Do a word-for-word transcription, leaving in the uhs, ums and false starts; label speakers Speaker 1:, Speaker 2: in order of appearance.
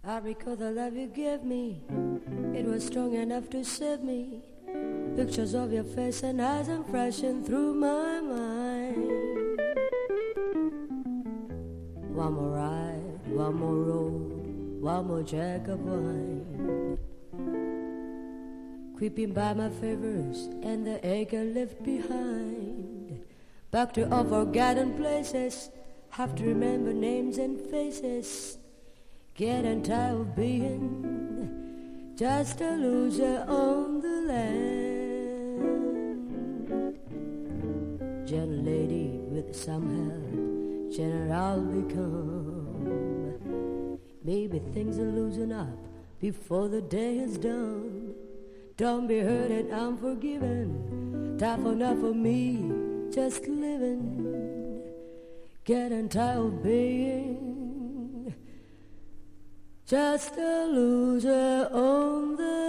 Speaker 1: I recall the love you gave me. It was strong enough to save me. Pictures of your face and eyes are flashing through my mind. One more ride, one more road, one more jack of wine. Creeping by my favors and the acre left behind. Back to our forgotten places. Have to remember names and faces. Getting tired of being just a loser on the land. Gentle lady with some help, gentle I'll become. Maybe things are losing up before the day is done. Don't be hurt and unforgiven. Tough enough for me, just living. Getting tired of being just a loser on the